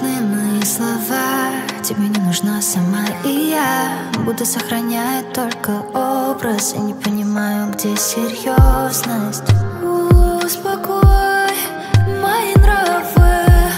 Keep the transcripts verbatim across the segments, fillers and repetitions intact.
нужны мои слова, тебе не нужна сама, и я буду сохранять только образ. Я не понимаю, где серьезность. Успокой мои нравы,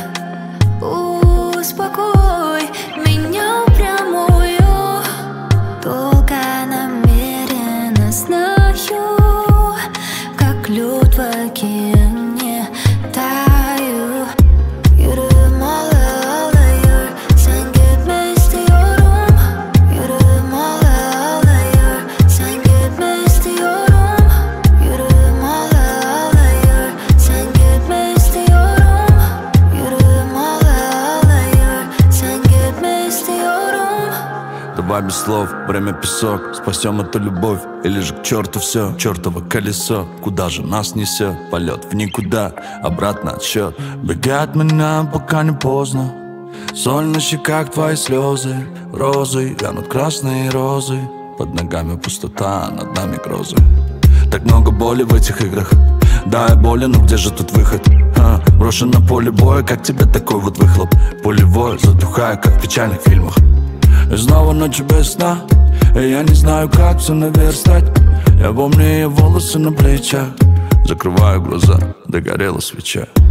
успокой меня упрямую. Долго намеренно знаю, как лед в океане таю. Yürüdüm ağla ağlıyor, sen gitme istiyorum. Yürüdüm ağla ağlıyor, sen gitme istiyorum. Yürüdüm ağla ağlıyor, sen gitme istiyorum. Yürüdüm ağla ağlıyor, sen gitme istiyorum. Давай без слов, время песок, спасем эту любовь или же к черту все, чертово колесо. Куда же нас несет, полет в никуда, обратно отсчет. Бегай от меня, пока не поздно. Соль на щеках, твои слезы, розы, вянут красные розы. Под ногами пустота, над нами грозы. Так много боли в этих играх. Да, я болен, но где же тут выход? А, брошен на поле боя, как тебе такой вот выхлоп? Пулевой, затухая, как в печальных фильмах. И снова ночь без сна, и я не знаю, как все наверстать. Я помню ее волосы на плечах, закрываю глаза, догорела свеча.